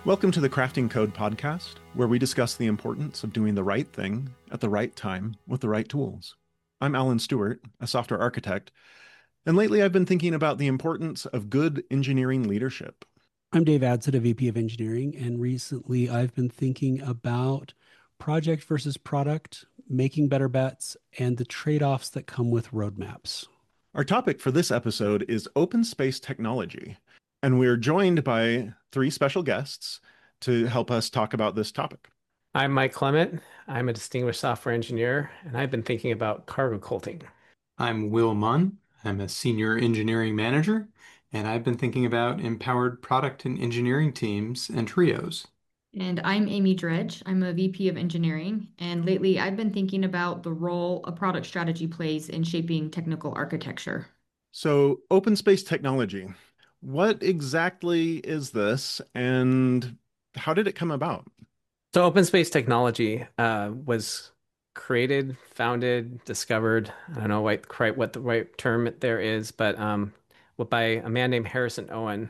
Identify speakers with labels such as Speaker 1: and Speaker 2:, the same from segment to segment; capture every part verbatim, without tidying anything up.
Speaker 1: Welcome to the Crafting Code podcast, where we discuss the importance of doing the right thing at the right time with the right tools. I'm Alan Stewart, a software architect, and lately I've been thinking about the importance of good engineering leadership.
Speaker 2: I'm Dave Adsit, a V P of Engineering, and recently I've been thinking about project versus product, making better bets, and the trade-offs that come with roadmaps.
Speaker 1: Our topic for this episode is open space technology, and we're joined by three special guests to help us talk about this topic.
Speaker 3: I'm Mike Clement. I'm a distinguished software engineer, and I've been thinking about cargo culting.
Speaker 4: I'm Will Munn. I'm a senior engineering manager, and I've been thinking about empowered product and engineering teams and trios.
Speaker 5: And I'm Amy Dredge. I'm a V P of engineering. And lately, I've been thinking about the role a product strategy plays in shaping technical architecture.
Speaker 1: So, open space technology, what exactly is this, and how did it come about?
Speaker 3: So, open space technology uh, was created, founded, discovered. I don't know quite, quite what the right term there is, but um, by a man named Harrison Owen.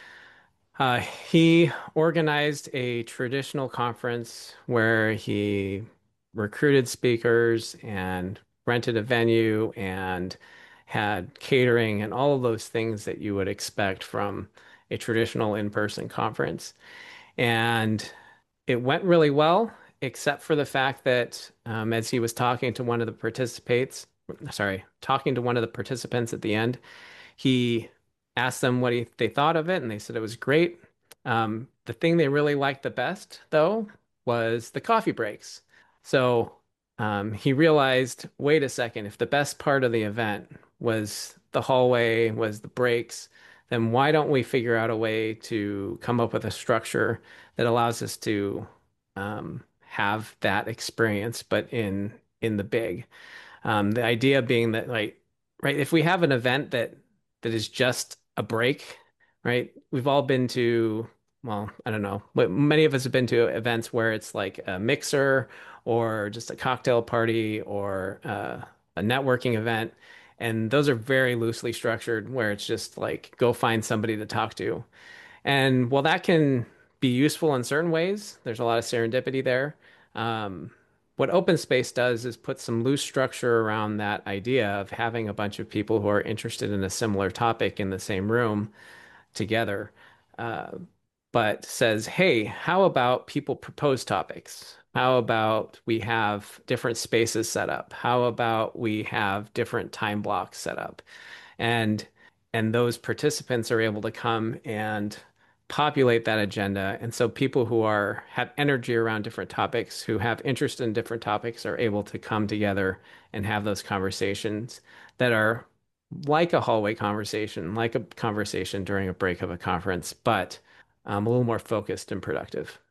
Speaker 3: Uh, he organized a traditional conference where he recruited speakers and rented a venue and had catering and all of those things that you would expect from a traditional in-person conference. And it went really well, except for the fact that um, as he was talking to one of the participants, sorry, talking to one of the participants at the end, he asked them what he, they thought of it, and they said it was great. Um, the thing they really liked the best, though, was the coffee breaks. So um, he realized, wait a second, if the best part of the event was the hallway, was the breaks, then why don't we figure out a way to come up with a structure that allows us to um, have that experience, but in in the big. Um, the idea being that, like, right, if we have an event that that is just a break, right? We've all been to, well, I don't know, but many of us have been to events where it's like a mixer or just a cocktail party or uh, a networking event. And those are very loosely structured, where it's just like go find somebody to talk to. And while that can be useful in certain ways, there's a lot of serendipity there. Um, what open space does is put some loose structure around that idea of having a bunch of people who are interested in a similar topic in the same room together. Uh, but says, hey, how about people propose topics? How about we have different spaces set up? How about we have different time blocks set up? And and those participants are able to come and populate that agenda. And so people who are have energy around different topics, who have interest in different topics, are able to come together and have those conversations that are like a hallway conversation, like a conversation during a break of a conference, but um, a little more focused and productive.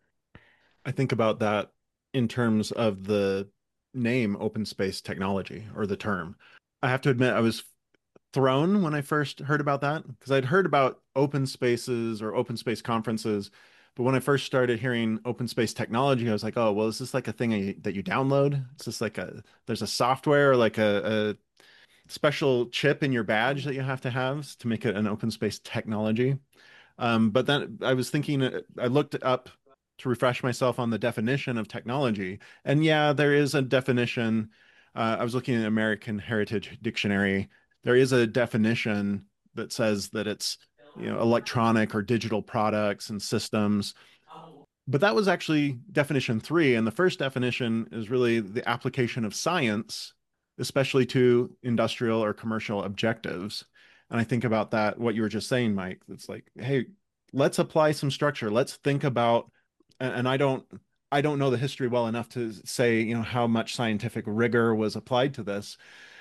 Speaker 1: I think about that in terms of the name open space technology or the term. I have to admit, I was thrown when I first heard about that because I'd heard about open spaces or open space conferences. But when I first started hearing open space technology, I was like, oh, well, is this like a thing I, that you download? Is this like a, there's a software or like a, a special chip in your badge that you have to have to make it an open space technology? Um, but then I was thinking, uh, I looked up to refresh myself on the definition of technology. And yeah, there is a definition. Uh, I was looking at American Heritage Dictionary. There is a definition that says that it's, you know, electronic or digital products and systems. But that was actually definition three. And the first definition is really the application of science, especially to industrial or commercial objectives. And I think about that, what you were just saying, Mike. It's like, hey, let's apply some structure. Let's think about, and I don't, I don't know the history well enough to say, you know, how much scientific rigor was applied to this,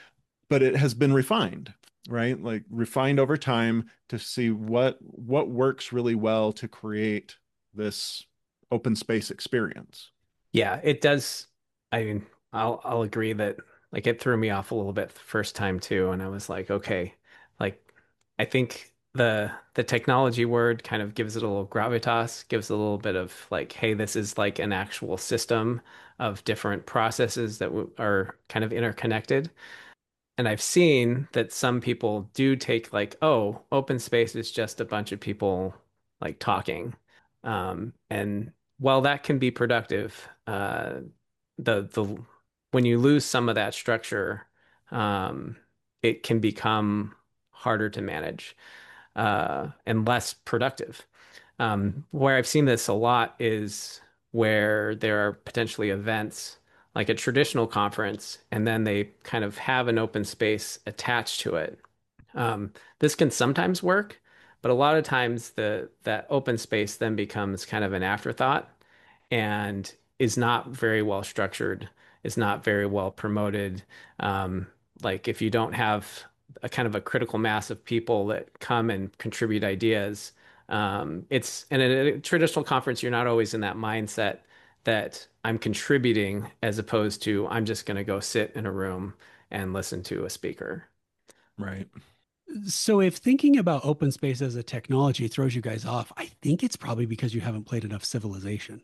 Speaker 1: but it has been refined, right? Like refined over time to see what what works really well to create this open space experience.
Speaker 3: Yeah, it does. I mean, I'll I'll agree that like it threw me off a little bit the first time too, and I was like, okay, like I think the the technology word kind of gives it a little gravitas, gives it a little bit of like, hey, this is like an actual system of different processes that w are kind of interconnected. And I've seen that some people do take like, oh, open space is just a bunch of people like talking. Um, and while that can be productive, uh, the the when you lose some of that structure, um, it can become harder to manage uh, and less productive. Um, where I've seen this a lot is where there are potentially events like a traditional conference, and then they kind of have an open space attached to it. Um, this can sometimes work, but a lot of times the that open space then becomes kind of an afterthought and is not very well structured, is not very well promoted. Um, like if you don't have a kind of a critical mass of people that come and contribute ideas, um, it's and in a traditional conference, you're not always in that mindset that I'm contributing as opposed to I'm just going to go sit in a room and listen to a speaker.
Speaker 1: Right.
Speaker 2: So if thinking about open space as a technology throws you guys off, I think it's probably because you haven't played enough Civilization.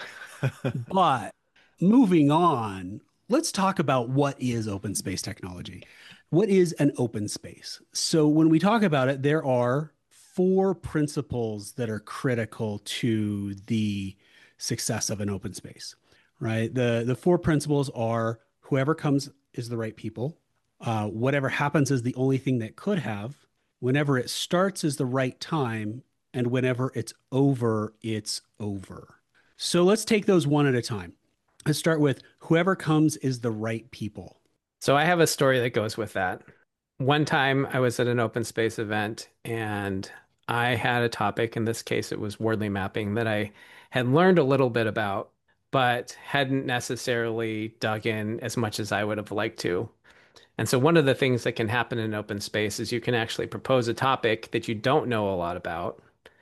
Speaker 2: But moving on, let's talk about what is open space technology. What is an open space? So when we talk about it, there are four principles that are critical to the success of an open space, right? The the four principles are whoever comes is the right people. Uh, whatever happens is the only thing that could have. Whenever it starts is the right time, and whenever it's over, it's over. So let's take those one at a time. Let's start with whoever comes is the right people.
Speaker 3: So I have a story that goes with that. One time I was at an open space event and I had a topic, in this case it was Wordley mapping, that I had learned a little bit about, but hadn't necessarily dug in as much as I would have liked to. And so one of the things that can happen in open space is you can actually propose a topic that you don't know a lot about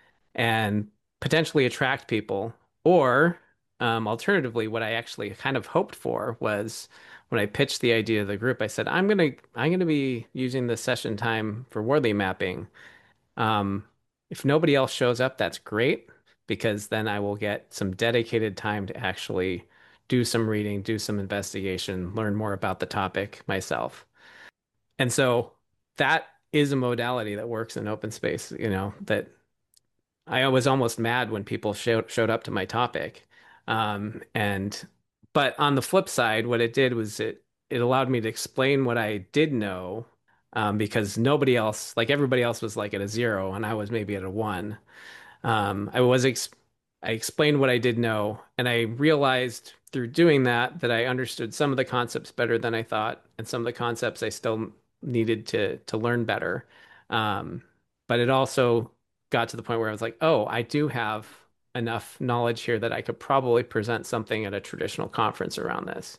Speaker 3: and potentially attract people. Or um, alternatively, what I actually kind of hoped for was when I pitched the idea to the group, I said, I'm gonna I'm gonna be using the session time for Wordley mapping. Um, if nobody else shows up, that's great because then I will get some dedicated time to actually do some reading, do some investigation, learn more about the topic myself. And so that is a modality that works in open space, you know, that I was almost mad when people showed showed up to my topic. Um, and but on the flip side, what it did was it it allowed me to explain what I did know, um, because nobody else, like everybody else was like at a zero and I was maybe at a one. Um, I was ex I explained what I did know, and I realized through doing that that I understood some of the concepts better than I thought, and some of the concepts I still needed to to learn better. Um, but it also got to the point where I was like, oh, I do have enough knowledge here that I could probably present something at a traditional conference around this.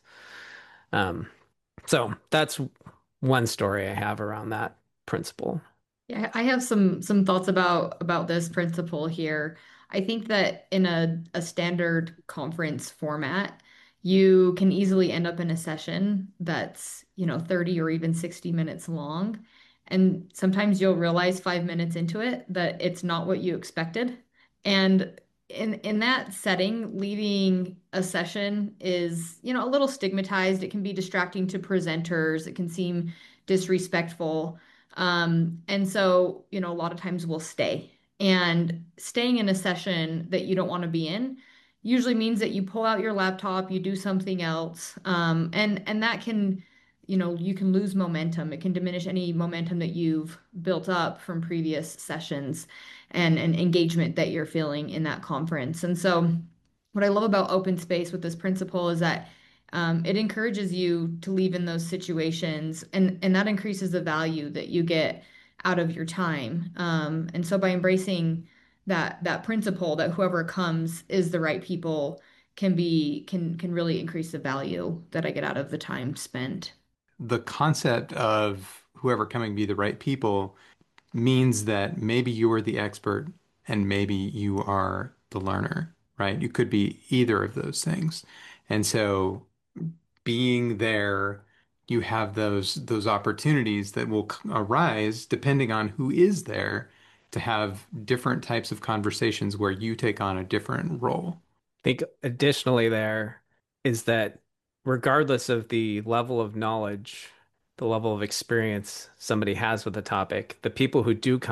Speaker 3: Um, so that's one story I have around that principle.
Speaker 5: Yeah, I have some some thoughts about about this principle here. I think that in a, a standard conference format, you can easily end up in a session that's, you know, thirty or even sixty minutes long. And sometimes you'll realize five minutes into it that it's not what you expected. And in in that setting, leaving a session is, you know, a little stigmatized. It can be distracting to presenters. It can seem disrespectful. Um, and so, you know, a lot of times we'll stay. And staying in a session that you don't want to be in usually means that you pull out your laptop, you do something else, um, and and that can, you know, you can lose momentum. It can diminish any momentum that you've built up from previous sessions and and engagement that you're feeling in that conference. And so, what I love about open space with this principle is that um, it encourages you to leave in those situations, and and that increases the value that you get out of your time. Um, and so by embracing that that principle that whoever comes is the right people can be can can really increase the value that I get out of the time spent.
Speaker 4: The concept of whoever coming be the right people means that maybe you are the expert and maybe you are the learner, right? You could be either of those things. And so being there, you have those those opportunities that will c- arise depending on who is there to have different types of conversations where you take on a different role.
Speaker 3: I think additionally there is that regardless of the level of knowledge, the level of experience somebody has with the topic, the people who do come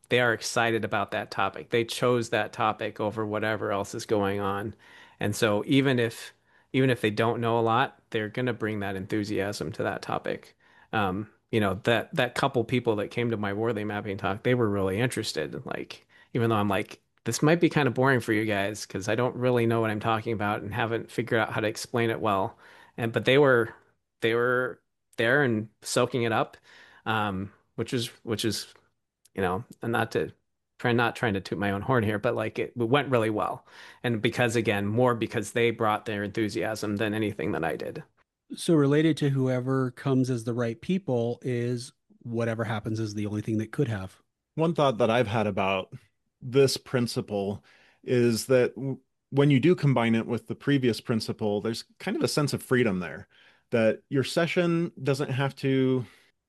Speaker 3: they are excited about that topic. They chose that topic over whatever else is going on. And so even if even if they don't know a lot, they're going to bring that enthusiasm to that topic. Um, you know, that that couple people that came to my Worley mapping talk, they were really interested. Like, even though I'm like, this might be kind of boring for you guys because I don't really know what I'm talking about and haven't figured out how to explain it well. And but they were they were there and soaking it up, um, which is which is you know, and not to try not trying to toot my own horn here, but like it, it went really well. And because again, more because they brought their enthusiasm than anything that I did.
Speaker 2: So related to whoever comes as the right people is whatever happens is the only thing that could have.
Speaker 1: One thought that I've had about this principle is that w- when you do combine it with the previous principle, there's kind of a sense of freedom there, that your session doesn't have to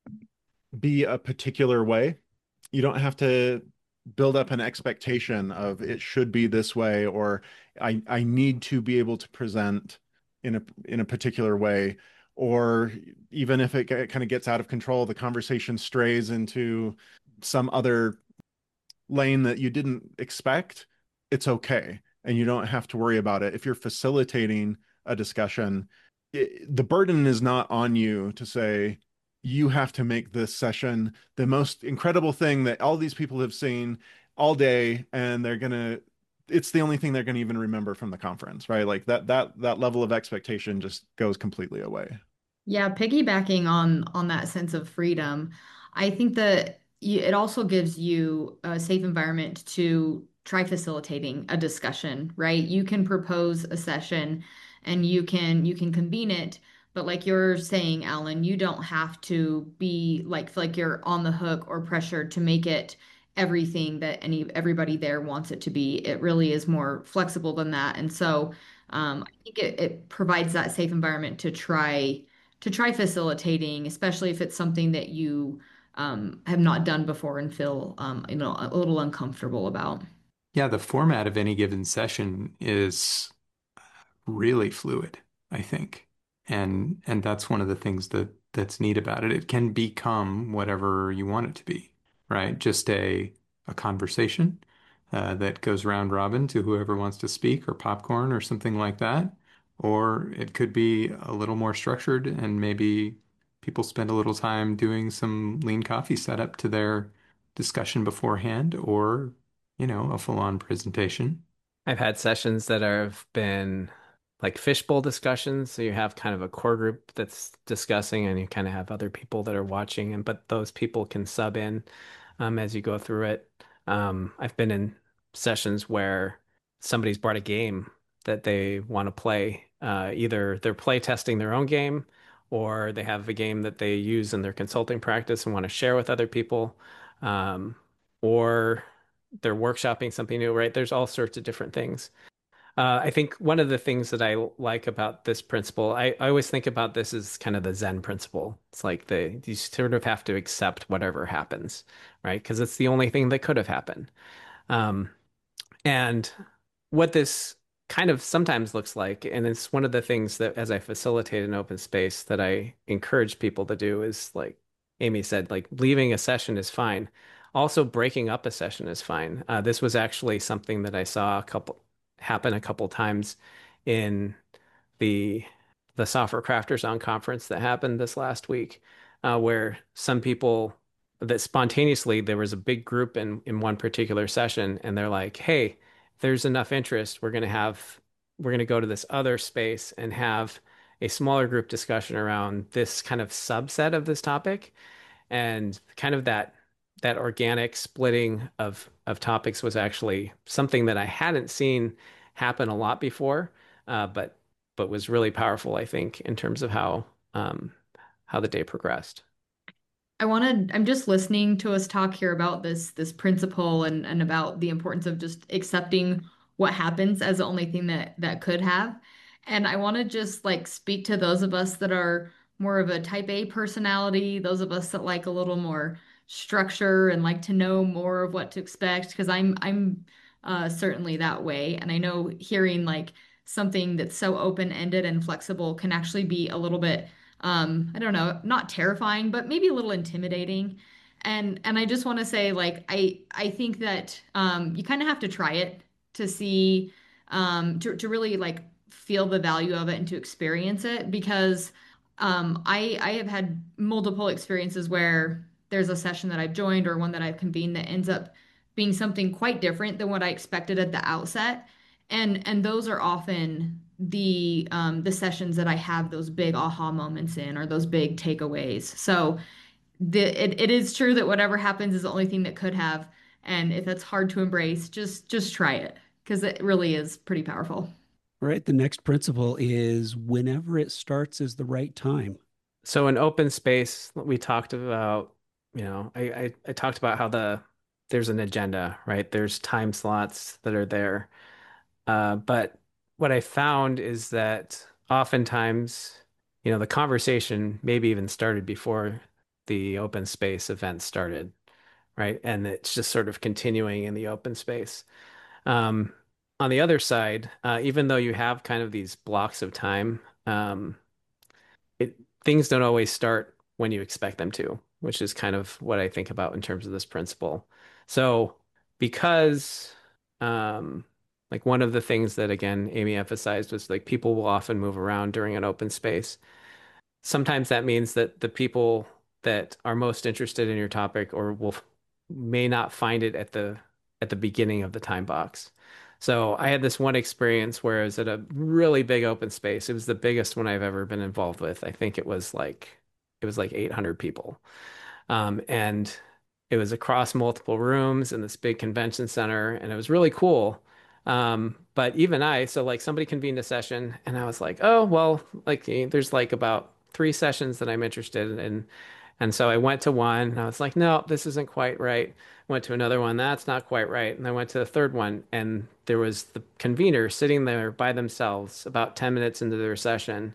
Speaker 1: be a particular way. You don't have to build up an expectation of it should be this way, or I I need to be able to present in a in a particular way, or even if it kind of gets out of control, the conversation strays into some other lane that you didn't expect, it's okay. And you don't have to worry about it. If you're facilitating a discussion, it, the burden is not on you to say, you have to make this session the most incredible thing that all these people have seen all day, and they're going to, it's the only thing they're going to even remember from the conference, right? Like that, that, that level of expectation just goes completely away.
Speaker 5: Yeah, piggybacking on on that sense of freedom, I think that you, it also gives you a safe environment to try facilitating a discussion, right? You can propose a session and you can you can convene it, but like you're saying, Alan, you don't have to be like feel like you're on the hook or pressured to make it everything that any everybody there wants it to be. It really is more flexible than that. And so um, I think it, it provides that safe environment to try to try facilitating, especially if it's something that you um, have not done before and feel um, you know, a little uncomfortable about.
Speaker 4: Yeah, the format of any given session is really fluid, I think. And and that's one of the things that that's neat about it. It can become whatever you want it to be, right? Just a a conversation uh, that goes round robin to whoever wants to speak, or popcorn or something like that. Or it could be a little more structured, and maybe people spend a little time doing some lean coffee setup to their discussion beforehand, or, you know, a full-on presentation.
Speaker 3: I've had sessions that have been like fishbowl discussions. So you have kind of a core group that's discussing, and you kind of have other people that are watching, and but those people can sub in um, as you go through it. Um, I've been in sessions where somebody's brought a game that they want to play. Uh, either they're play testing their own game, or they have a game that they use in their consulting practice and want to share with other people. Um, or they're workshopping something new, right? There's all sorts of different things. Uh, I think one of the things that I like about this principle, I, I always think about this as kind of the Zen principle. It's like the you sort of have to accept whatever happens, right? Because it's the only thing that could have happened. Um, and what this kind of sometimes looks like, and it's one of the things that as I facilitate an open space that I encourage people to do is like Amy said, like leaving a session is fine. Also, breaking up a session is fine. Uh, this was actually something that I saw a couple happen a couple times in the the Software Crafters on conference that happened this last week, uh, where some people that spontaneously there was a big group in in one particular session, and they're like, "Hey, if there's enough interest, we're gonna have we're gonna go to this other space and have a smaller group discussion around this kind of subset of this topic." And kind of that that organic splitting of of topics was actually something that I hadn't seen happen a lot before, uh, but but was really powerful, I think, in terms of how um, how the day progressed.
Speaker 5: I wanted, I'm just listening to us talk here about this this principle and and about the importance of just accepting what happens as the only thing that that could have. And I want to just like speak to those of us that are more of a type A personality, those of us that like a little more structure and like to know more of what to expect, because I'm I'm uh, certainly that way. And I know hearing like something that's so open-ended and flexible can actually be a little bit um, I don't know, not terrifying, but maybe a little intimidating. And and I just want to say, like, I I think that um, you kind of have to try it to see um, to to really like feel the value of it and to experience it because um, I I have had multiple experiences where there's a session that I've joined or one that I've convened that ends up being something quite different than what I expected at the outset. And and those are often the um, the sessions that I have those big aha moments in or those big takeaways. So the it, it is true that whatever happens is the only thing that could have. And if that's hard to embrace, just just try it because it really is pretty powerful.
Speaker 2: Right. The next principle is whenever it starts is the right time.
Speaker 3: So in open space, we talked about, you know, I, I, I talked about how the there's an agenda, right? There's time slots that are there. Uh, but what I found is that oftentimes, you know, the conversation maybe even started before the open space event started, right? And it's just sort of continuing in the open space. Um, on the other side, uh, even though you have kind of these blocks of time, um, it things don't always start when you expect them to, which is kind of what I think about in terms of this principle. So because um like one of the things that again Amy emphasized was like people will often move around during an open space. Sometimes that means that the people that are most interested in your topic or will may not find it at the at the beginning of the time box. So I had this one experience where I was at a really big open space. It was the biggest one I've ever been involved with. I think it was like it was like eight hundred people. Um, and it was across multiple rooms in this big convention center, and it was really cool. Um, but even I, so like somebody convened a session, and I was like, oh, well, like eh, there's like about three sessions that I'm interested in. And so I went to one, and I was like, no, this isn't quite right. Went to another one, that's not quite right. And I went to the third one, and there was the convener sitting there by themselves about ten minutes into their session.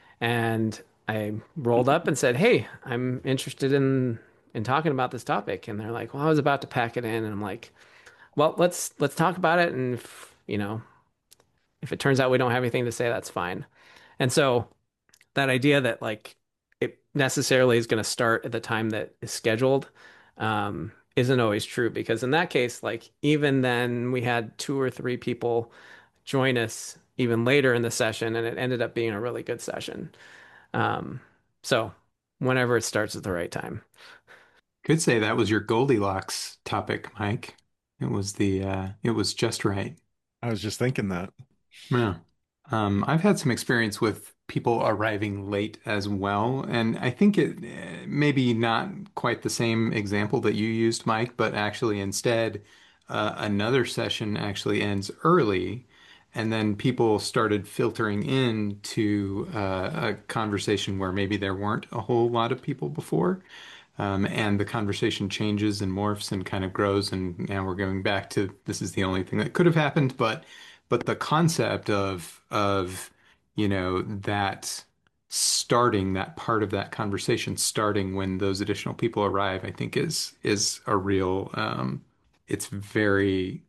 Speaker 3: And I rolled up and said, "Hey, I'm interested in in talking about this topic." And they're like, "Well, I was about to pack it in." And I'm like, "Well, let's let's talk about it. And if, you know, if it turns out we don't have anything to say, that's fine." And so that idea that like it necessarily is going to start at the time that is scheduled um, isn't always true because in that case, like even then we had two or three people join us even later in the session, and it ended up being a really good session. Um, so whenever it starts at the right time.
Speaker 4: Could say that was your Goldilocks topic, Mike. It was the uh it was just right.
Speaker 1: I was just thinking that.
Speaker 4: Yeah. Um, I've had some experience with people arriving late as well, and I think it uh, maybe not quite the same example that you used, Mike, but actually instead, uh, another session actually ends early, and then people started filtering in to uh, a conversation where maybe there weren't a whole lot of people before. Um, and the conversation changes and morphs and kind of grows, and now we're going back to this is the only thing that could have happened, but but the concept of of you know that starting that part of that conversation starting when those additional people arrive, I think is is a real um, it's very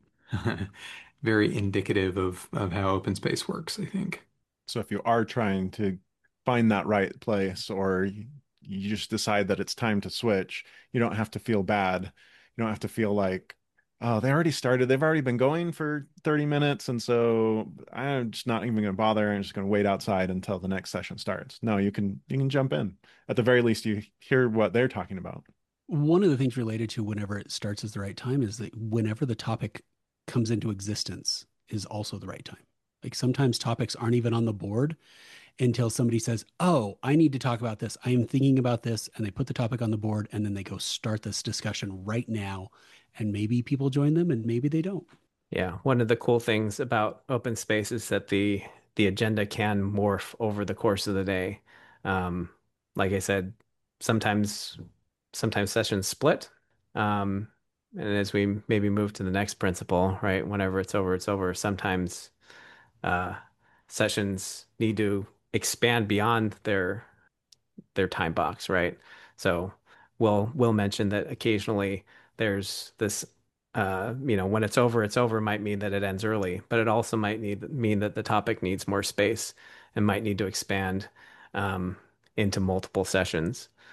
Speaker 4: very indicative of of how open space works, I think.
Speaker 1: So if you are trying to find that right place or you, you just decide that it's time to switch, you don't have to feel bad. You don't have to feel like, oh, they already started. They've already been going for thirty minutes. And so I'm just not even going to bother. I'm just going to wait outside until the next session starts. No, you can you can jump in. At the very least, you hear what they're talking about.
Speaker 2: One of the things related to whenever it starts is the right time is that whenever the topic comes into existence is also the right time. Like sometimes topics aren't even on the board until somebody says, oh, I need to talk about this. I am thinking about this. And they put the topic on the board and then they go start this discussion right now. And maybe people join them and maybe they don't.
Speaker 3: Yeah, one of the cool things about open space is that the the agenda can morph over the course of the day. Um, like I said, sometimes sometimes sessions split. Um, and as we maybe move to the next principle, right? Whenever it's over, it's over. Sometimes uh, sessions need to expand beyond their their time box, right? So we'll we'll mention that occasionally there's this uh, you know, when it's over, it's over might mean that it ends early, but it also might need mean that the topic needs more space and might need to expand um, into multiple sessions.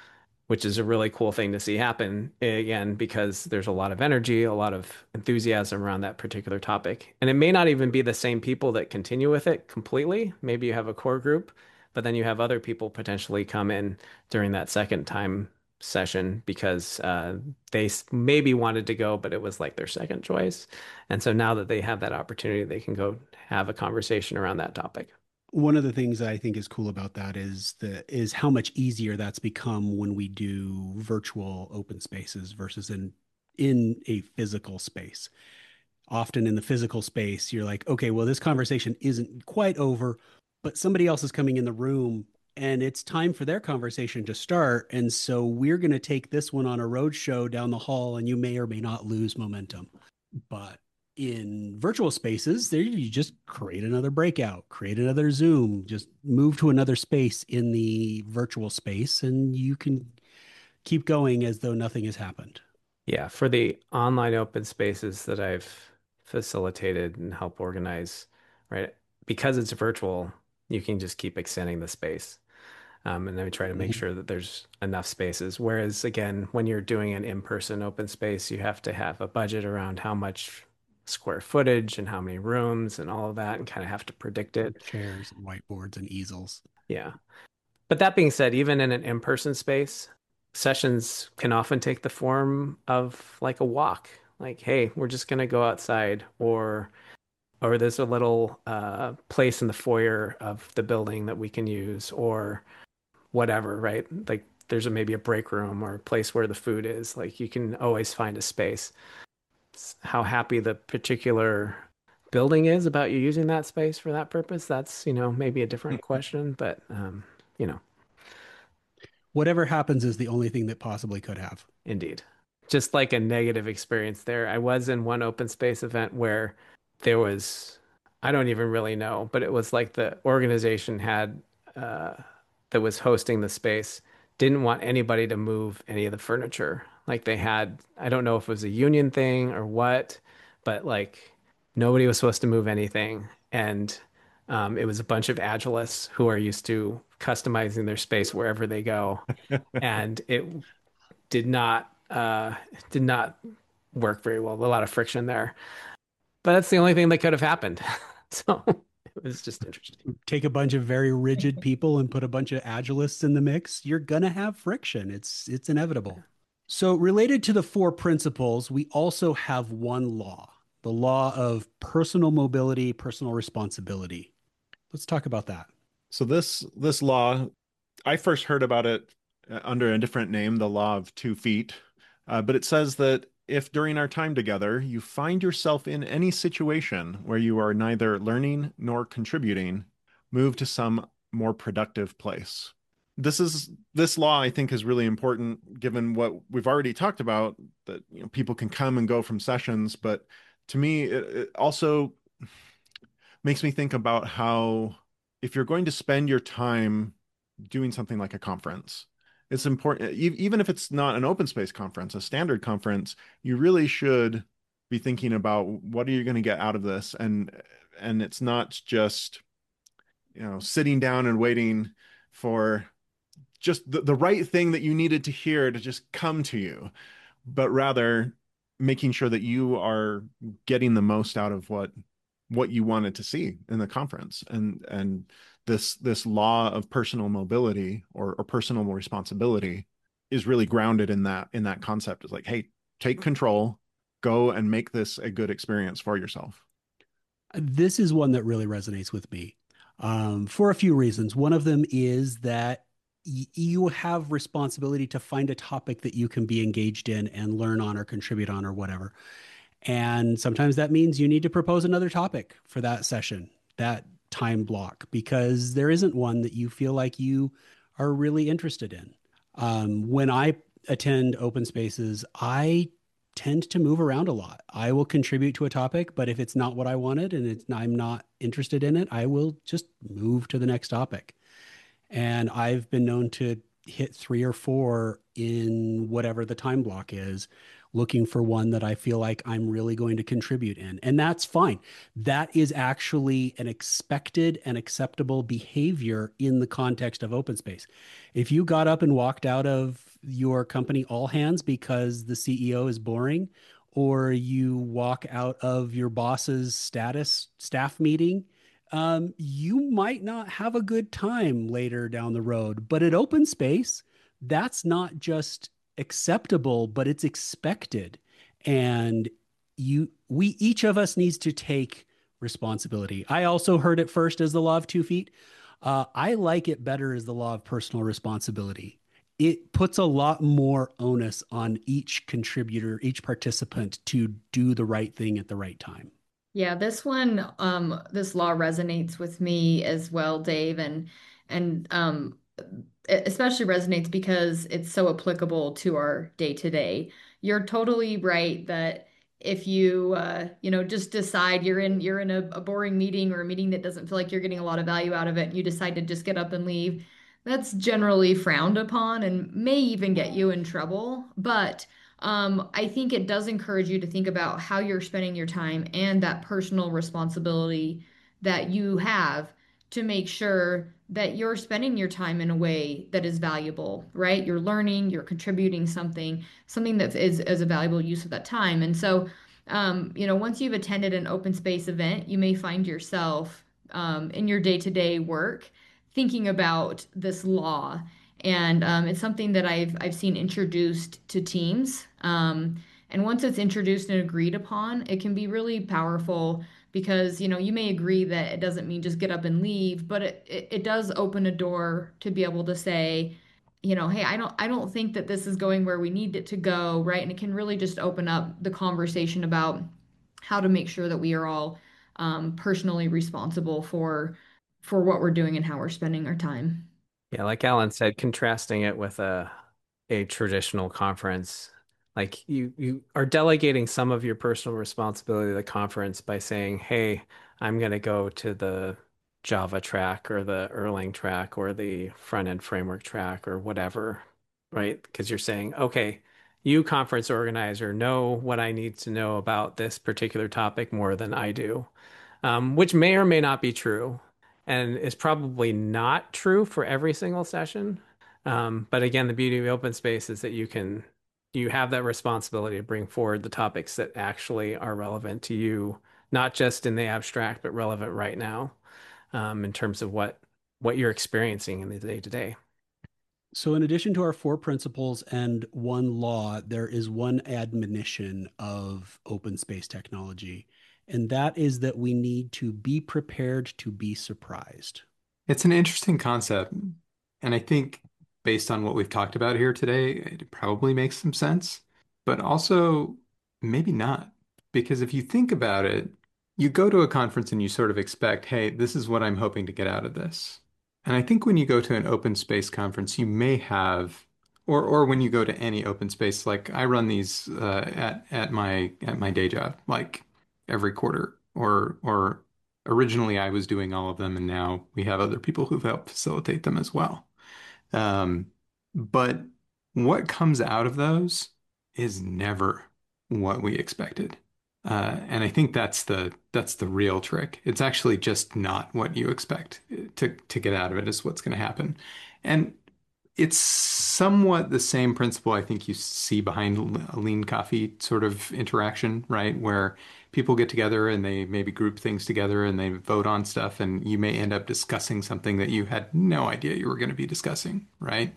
Speaker 3: which is a really cool thing to see happen again, because there's a lot of energy, a lot of enthusiasm around that particular topic. And it may not even be the same people that continue with it completely. Maybe you have a core group, but then you have other people potentially come in during that second time session because uh, they maybe wanted to go, but it was like their second choice. And so now that they have that opportunity, they can go have a conversation around that topic.
Speaker 2: One of the things that I think is cool about that is the is how much easier that's become when we do virtual open spaces versus in in a physical space. Often in the physical space, you're like, okay, well, this conversation isn't quite over, but somebody else is coming in the room and it's time for their conversation to start. And so we're going to take this one on a road show down the hall, and you may or may not lose momentum. But in virtual spaces, there you just create another breakout, create another Zoom, just move to another space in the virtual space, and you can keep going as though nothing has happened.
Speaker 3: Yeah, for the online open spaces that I've facilitated and helped organize, right? Because it's virtual, you can just keep extending the space. Um, and then we try to make
Speaker 2: Mhm.
Speaker 3: sure that there's enough spaces. Whereas again, when you're doing an in-person open space, you have to have a budget around how much square footage and how many rooms and all of that, and kind of have to predict it.
Speaker 2: Chairs and whiteboards and easels.
Speaker 3: Yeah. But that being said, even in an in-person space, sessions can often take the form of like a walk. Like, hey, we're just gonna go outside, or or there's a little uh, place in the foyer of the building that we can use, or whatever, right? Like there's a, maybe a break room or a place where the food is. Like you can always find a space. It's how happy the particular building is about you using that space for that purpose, that's, you know, maybe a different question, but um, you know,
Speaker 2: Whatever happens is the only thing that possibly could have.
Speaker 3: indeed. Just like a negative experience there. I was in one open space event where there was, I don't even really know, but it was like the organization had uh, that was hosting the space didn't want anybody to move any of the furniture. Like they had, I don't know if it was a union thing or what, but like nobody was supposed to move anything. And um, it was a bunch of agilists who are used to customizing their space wherever they go. And it did not uh, did not work very well. A lot of friction there. But that's the only thing that could have happened. So it was just interesting.
Speaker 2: Take a bunch of very rigid people and put a bunch of agilists in the mix, you're gonna have friction. It's it's inevitable. So related to the four principles, we also have one law, the law of personal mobility, personal responsibility. Let's talk about that.
Speaker 1: So this this law, I first heard about it uh, under a different name, the law of two feet. Uh, but it says that if during our time together you find yourself in any situation where you are neither learning nor contributing, move to some more productive place. This is this law, I think, is really important given what we've already talked about, that you know people can come and go from sessions, but to me it, it also makes me think about how if you're going to spend your time doing something like a conference, it's important, e- even if it's not an open space conference, a standard conference, you really should be thinking about what are you going to get out of this, and and it's not just you know sitting down and waiting for just the, the right thing that you needed to hear to just come to you, but rather making sure that you are getting the most out of what what you wanted to see in the conference. And and this this law of personal mobility or, or personal responsibility is really grounded in that in that concept. Is like, hey, take control, go and make this a good experience for yourself.
Speaker 2: This is one that really resonates with me um, for a few reasons. One of them is that y- you have responsibility to find a topic that you can be engaged in and learn on or contribute on or whatever. And sometimes that means you need to propose another topic for that session, that time block, because there isn't one that you feel like you are really interested in. Um, when I attend open spaces, I tend to move around a lot. I will contribute to a topic, but if it's not what I wanted and it's, I'm not interested in it, I will just move to the next topic. And I've been known to hit three or four in whatever the time block is, looking for one that I feel like I'm really going to contribute in. And that's fine. That is actually an expected and acceptable behavior in the context of open space. If you got up and walked out of your company all hands because the C E O is boring, or you walk out of your boss's status staff meeting, um, you might not have a good time later down the road. But at open space, that's not just acceptable, but it's expected. And you, we, each of us needs to take responsibility. I also heard it first as the law of two feet. Uh, I like it better as the law of personal responsibility. It puts a lot more onus on each contributor, each participant to do the right thing at the right time.
Speaker 5: Yeah, this one, um, this law resonates with me as well, Dave, and and um, it especially resonates because it's so applicable to our day to day. You're totally right that if you uh, you know, just decide you're in you're in a, a boring meeting or a meeting that doesn't feel like you're getting a lot of value out of it, and you decide to just get up and leave, that's generally frowned upon and may even get you in trouble. But um, I think it does encourage you to think about how you're spending your time and that personal responsibility that you have to make sure that you're spending your time in a way that is valuable, right? You're learning, you're contributing something, something that is, is a valuable use of that time. And so, um, you know, once you've attended an open space event, you may find yourself um, in your day-to-day work thinking about this law, and um, it's something that I've I've seen introduced to teams. Um, and once it's introduced and agreed upon, it can be really powerful because, you know, you may agree that it doesn't mean just get up and leave, but it, it, it does open a door to be able to say, you know, hey, I don't I don't think that this is going where we need it to go, right? And it can really just open up the conversation about how to make sure that we are all um, personally responsible for for what we're doing and how we're spending our time.
Speaker 3: Yeah, like Alan said, contrasting it with a a traditional conference, like you you are delegating some of your personal responsibility to the conference by saying, "Hey, I'm going to go to the Java track or the Erlang track or the front end framework track or whatever," right? Because you're saying, "Okay, you conference organizer know what I need to know about this particular topic more than I do." Um, which may or may not be true, and is probably not true for every single session. Um, but again, the beauty of open space is that you can you have that responsibility to bring forward the topics that actually are relevant to you, not just in the abstract, but relevant right now, um, in terms of what what you're experiencing in the day to day.
Speaker 2: So, in addition to our four principles and one law, there is one admonition of open space technology, and that is that we need to be prepared to be surprised.
Speaker 4: It's an interesting concept. And I think based on what we've talked about here today, it probably makes some sense, but also maybe not. Because if you think about it, you go to a conference and you sort of expect, hey, this is what I'm hoping to get out of this. And I think when you go to an open space conference, you may have, or or when you go to any open space, like I run these uh, at at my at my day job, like every quarter, or or originally I was doing all of them, and now we have other people who've helped facilitate them as well. Um, but what comes out of those is never what we expected. Uh, and I think that's the that's the real trick. It's actually just not what you expect to to get out of it is what's going to happen. And it's somewhat the same principle I think you see behind a lean coffee sort of interaction, right? Where people get together and they maybe group things together and they vote on stuff, and you may end up discussing something that you had no idea you were going to be discussing, right?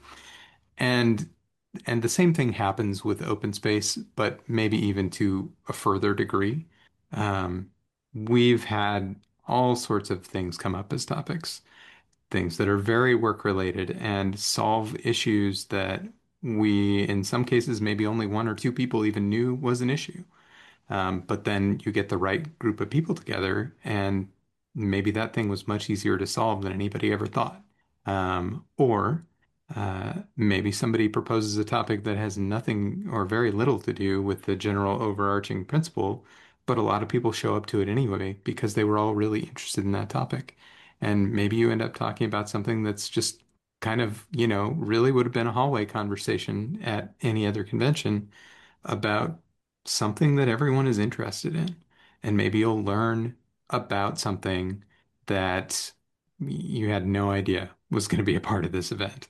Speaker 4: And and the same thing happens with open space, but maybe even to a further degree. Um, we've had all sorts of things come up as topics, things that are very work related and solve issues that we, in some cases, maybe only one or two people even knew was an issue. Um, but then you get the right group of people together, and maybe that thing was much easier to solve than anybody ever thought. Um, or uh, maybe somebody proposes a topic that has nothing or very little to do with the general overarching principle, but a lot of people show up to it anyway because they were all really interested in that topic. And maybe you end up talking about something that's just kind of, you know, really would have been a hallway conversation at any other convention about something that everyone is interested in. And maybe you'll learn about something that you had no idea was going to be a part of this event.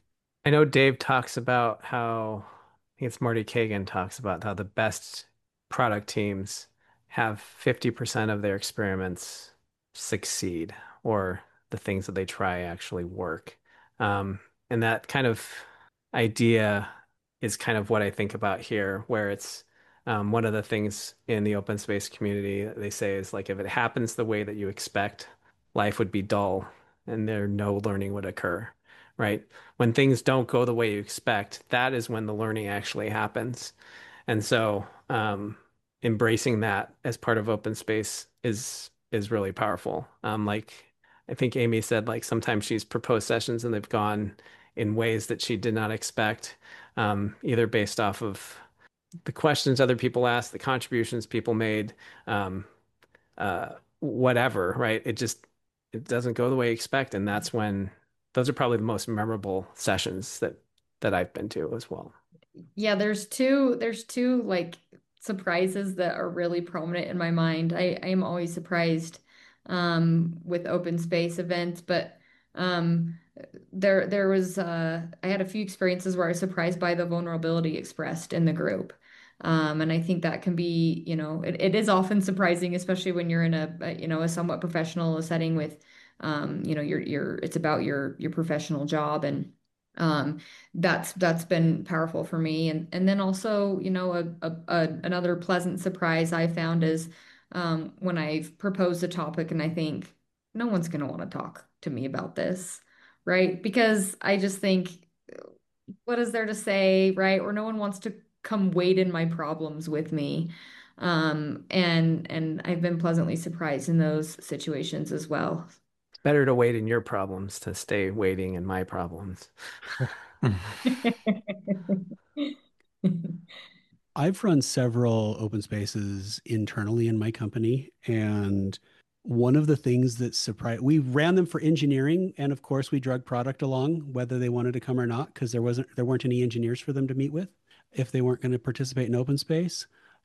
Speaker 3: I know Dave talks about how, I think it's Marty Kagan talks about how the best product teams have fifty percent of their experiments succeed, or the things that they try actually work. Um, and that kind of idea is kind of what I think about here, where it's um, one of the things in the open space community that they say is like, if it happens the way that you expect, life would be dull and there no learning would occur, right? When things don't go the way you expect, that is when the learning actually happens. And so, um, embracing that as part of open space is is really powerful. Um, like I think Amy said, like sometimes she's proposed sessions and they've gone in ways that she did not expect, um, either based off of the questions other people asked, the contributions people made, um, uh, whatever, right? It just it doesn't go the way you expect, and that's when those are probably the most memorable sessions that that I've been to as well.
Speaker 5: Yeah, there's two there's two like surprises that are really prominent in my mind. I, I am always surprised um with open space events, but um there there was uh I had a few experiences where I was surprised by the vulnerability expressed in the group. Um, and I think that can be, you know, it, it is often surprising, especially when you're in a, a you know, a somewhat professional setting with um, you know, your your it's about your your professional job and um that's that's been powerful for me. And and then also, you know, a, a, a another pleasant surprise I found is um when I've proposed a topic and I think no one's going to want to talk to me about this, right? Because I just think what is there to say, right? Or no one wants to come wade in my problems with me. Um and and I've been pleasantly surprised in those situations as well.
Speaker 3: It's better to wait in your problems to stay waiting in my problems.
Speaker 2: I've run several open spaces internally in my company, and one of the things that surprised we ran them for engineering, and of course we drug product along whether they wanted to come or not, because there wasn't there weren't any engineers for them to meet with if they weren't going to participate in open space.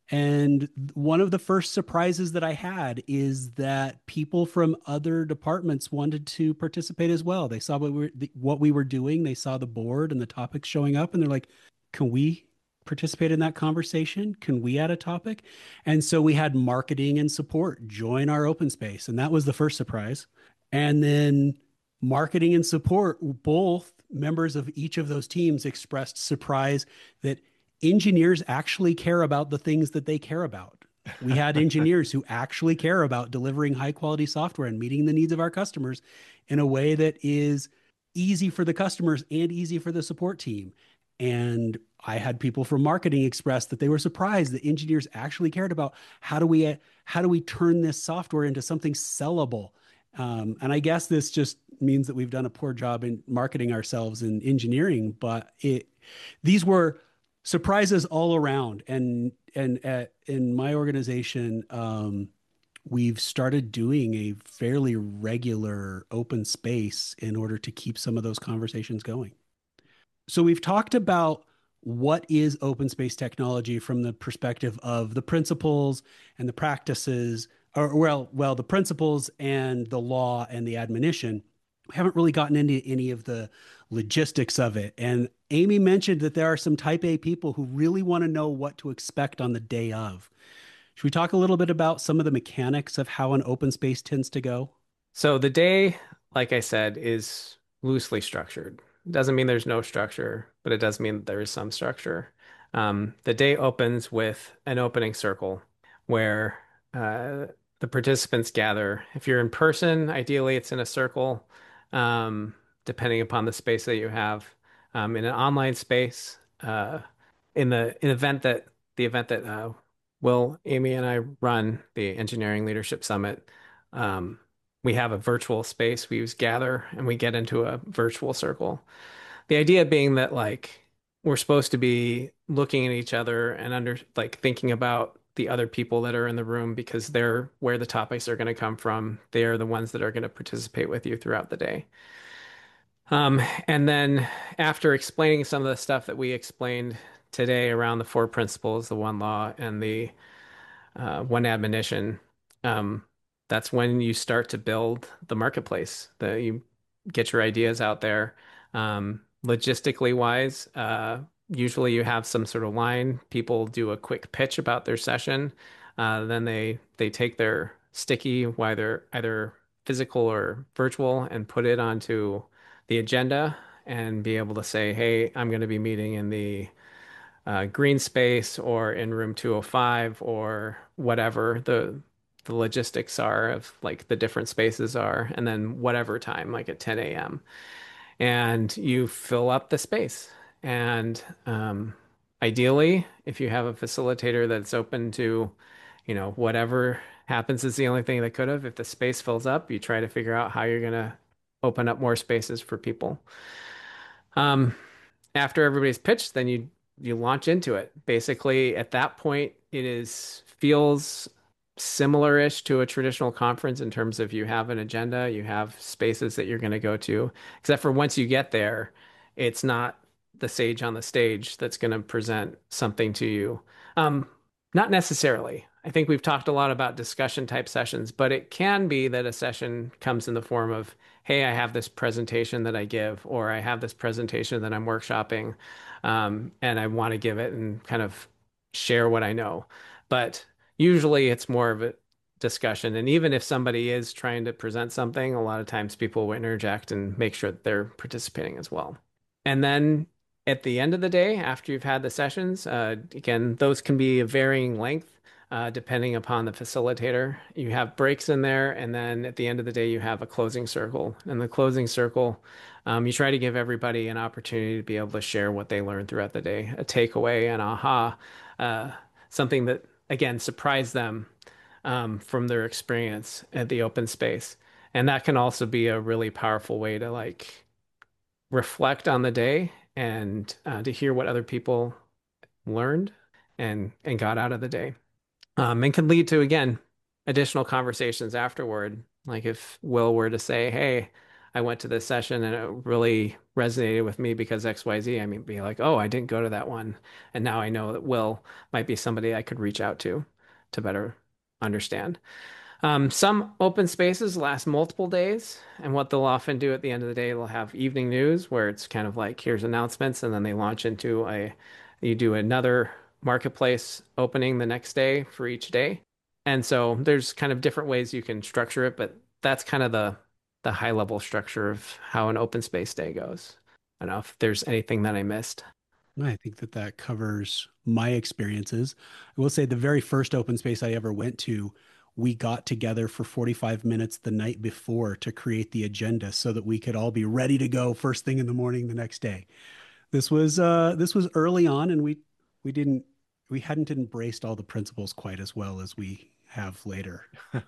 Speaker 2: And one of the first surprises that I had is that people from other departments wanted to participate as well. They saw what we were, what we were doing, they saw the board and the topics showing up, and they're like, "Can we participate in that conversation? Can we add a topic?" And so we had marketing and support join our open space. And that was the first surprise. And then marketing and support, both members of each of those teams expressed surprise that engineers actually care about the things that they care about. We had engineers who actually care about delivering high quality software and meeting the needs of our customers in a way that is easy for the customers and easy for the support team. And I had people from marketing express that they were surprised that engineers actually cared about how do we how do we turn this software into something sellable. Um, and I guess this just means that we've done a poor job in marketing ourselves in engineering, but it these were surprises all around. And and at, in my organization, um, we've started doing a fairly regular open space in order to keep some of those conversations going. So we've talked about what is open space technology from the perspective of the principles and the practices, or well, well, the principles and the law and the admonition. We haven't really gotten into any of the logistics of it. And Amy mentioned that there are some type A people who really want to know what to expect on the day of. Should we talk a little bit about some of the mechanics of how an open space tends to go?
Speaker 3: So the day, like I said, is loosely structured. Doesn't mean there's no structure, but it does mean that there is some structure. Um, the day opens with an opening circle where uh, the participants gather. If you're in person, ideally it's in a circle, um, depending upon the space that you have. Um, in an online space, uh, in the in event that the event that uh, Will, Amy, and I run, the Engineering Leadership Summit. Um, we have a virtual space. We use Gather and we get into a virtual circle. The idea being that like we're supposed to be looking at each other and under like thinking about the other people that are in the room because they're where the topics are going to come from. They are the ones that are going to participate with you throughout the day. Um, and then after explaining some of the stuff that we explained today around the four principles, the one law, and the uh, one admonition, um, that's when you start to build the marketplace. That you get your ideas out there. Um, logistically wise, uh, usually you have some sort of line. People do a quick pitch about their session. Uh, then they they take their sticky, whether either physical or virtual, and put it onto the agenda and be able to say, hey, I'm going to be meeting in the uh, green space or in room two oh five or whatever the the logistics are of like the different spaces are, and then whatever time, like at ten a m and you fill up the space. And um, ideally, if you have a facilitator that's open to, you know, whatever happens is the only thing that could have. If the space fills up, you try to figure out how you're going to open up more spaces for people. Um, After everybody's pitched, then you you launch into it. Basically, at that point, it is feels similar-ish to a traditional conference in terms of you have an agenda, you have spaces that you're going to go to, except for once you get there, it's not the sage on the stage that's going to present something to you. Um, Not necessarily. I think we've talked a lot about discussion type sessions, but it can be that a session comes in the form of, hey, I have this presentation that I give, or I have this presentation that I'm workshopping, um, and I want to give it and kind of share what I know. But usually it's more of a discussion. And even if somebody is trying to present something, a lot of times people will interject and make sure that they're participating as well. And then at the end of the day, after you've had the sessions, uh, again, those can be of varying length. Uh, depending upon the facilitator. You have breaks in there, and then at the end of the day, you have a closing circle. And the closing circle, um, you try to give everybody an opportunity to be able to share what they learned throughout the day, a takeaway, an aha, uh, something that, again, surprised them um, from their experience at the open space. And that can also be a really powerful way to like reflect on the day and uh, to hear what other people learned and and got out of the day. Um, and can lead to, again, additional conversations afterward. Like if Will were to say, hey, I went to this session and it really resonated with me because X Y Z, I mean, be like, oh, I didn't go to that one. And now I know that Will might be somebody I could reach out to to better understand. Um, some open spaces last multiple days, and what they'll often do at the end of the day, they'll have evening news where it's kind of like here's announcements, and then they launch into a you do another marketplace opening the next day for each day. And so there's kind of different ways you can structure it, but that's kind of the the high level structure of how an open space day goes. I don't know if there's anything that I missed.
Speaker 2: I think that that covers my experiences. I will say the very first open space I ever went to, we got together for forty-five minutes the night before to create the agenda so that we could all be ready to go first thing in the morning the next day. This was uh this was early on, and we we didn't we hadn't embraced all the principles quite as well as we have later.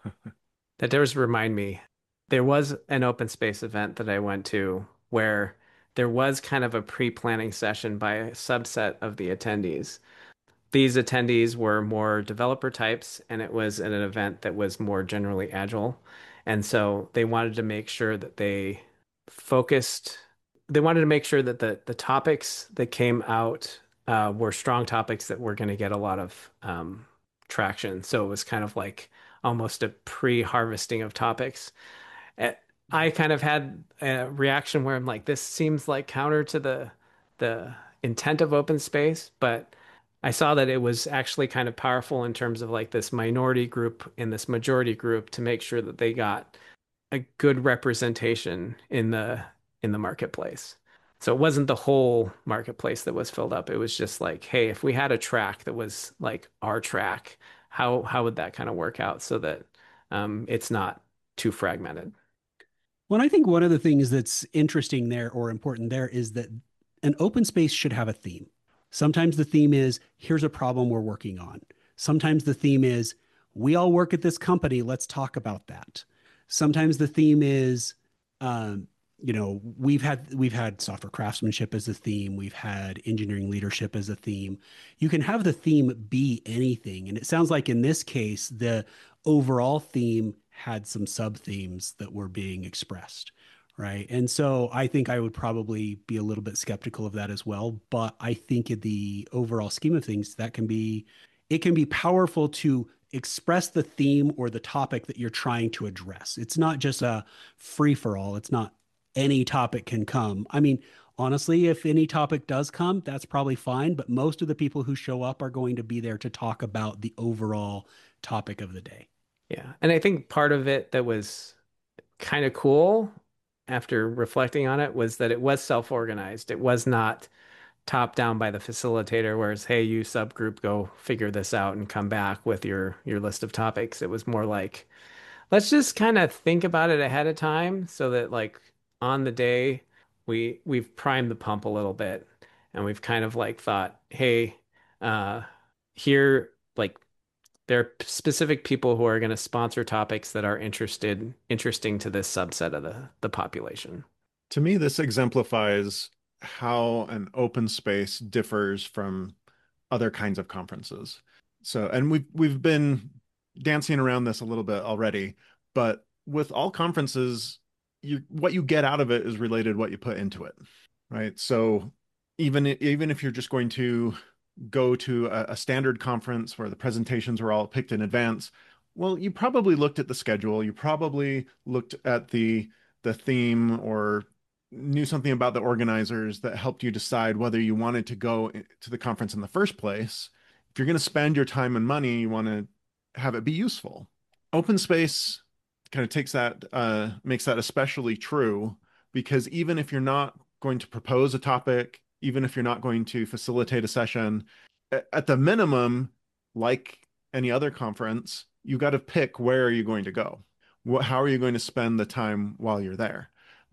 Speaker 3: That does remind me, there was an open space event that I went to where there was kind of a pre-planning session by a subset of the attendees. These attendees were more developer types, and it was at an event that was more generally agile. And so they wanted to make sure that they focused, they wanted to make sure that the, the topics that came out uh, were strong topics that were going to get a lot of um, traction. So it was kind of like almost a pre-harvesting of topics. Uh, I kind of had a reaction where I'm like, this seems like counter to the the intent of open space, but I saw that it was actually kind of powerful in terms of like this minority group and this majority group to make sure that they got a good representation in the in the marketplace. So it wasn't the whole marketplace that was filled up. It was just like, hey, if we had a track that was like our track, how how would that kind of work out so that um, it's not too fragmented?
Speaker 2: Well, I think one of the things that's interesting there or important there is that an open space should have a theme. Sometimes the theme is, here's a problem we're working on. Sometimes the theme is, we all work at this company, let's talk about that. Sometimes the theme is, um, you know, we've had we've had software craftsmanship as a theme. We've had engineering leadership as a theme. You can have the theme be anything. And it sounds like in this case, the overall theme had some sub themes that were being expressed, right? And so I think I would probably be a little bit skeptical of that as well. But I think in the overall scheme of things, that can be, it can be powerful to express the theme or the topic that you're trying to address. It's not just a free for all. It's not any topic can come. I mean, Honestly, if any topic does come, that's probably fine. But most of the people who show up are going to be there to talk about the overall topic of the day.
Speaker 3: Yeah. And I think part of it that was kind of cool after reflecting on it was that it was self-organized. It was not top down by the facilitator, whereas, hey, you subgroup, go figure this out and come back with your your list of topics. It was more like, let's just kind of think about it ahead of time so that like on the day we we've primed the pump a little bit and we've kind of like thought, hey, uh here like there are specific people who are going to sponsor topics that are interested interesting to this subset of the the population.
Speaker 1: To me, this exemplifies how an open space differs from other kinds of conferences. So, and we've we've been dancing around this a little bit already, but with all conferences, you what you get out of it is related to what you put into it, right? So even even if you're just going to go to a, a standard conference where the presentations were all picked in advance, well, you probably looked at the schedule, you probably looked at the the theme or knew something about the organizers that helped you decide whether you wanted to go to the conference in the first place. If you're going to spend your time and money, you want to have it be useful. Open space kind of takes that, uh, makes that especially true because even if you're not going to propose a topic, even if you're not going to facilitate a session, at the minimum, like any other conference, you got to pick where are you going to go? What, how are you going to spend the time while you're there?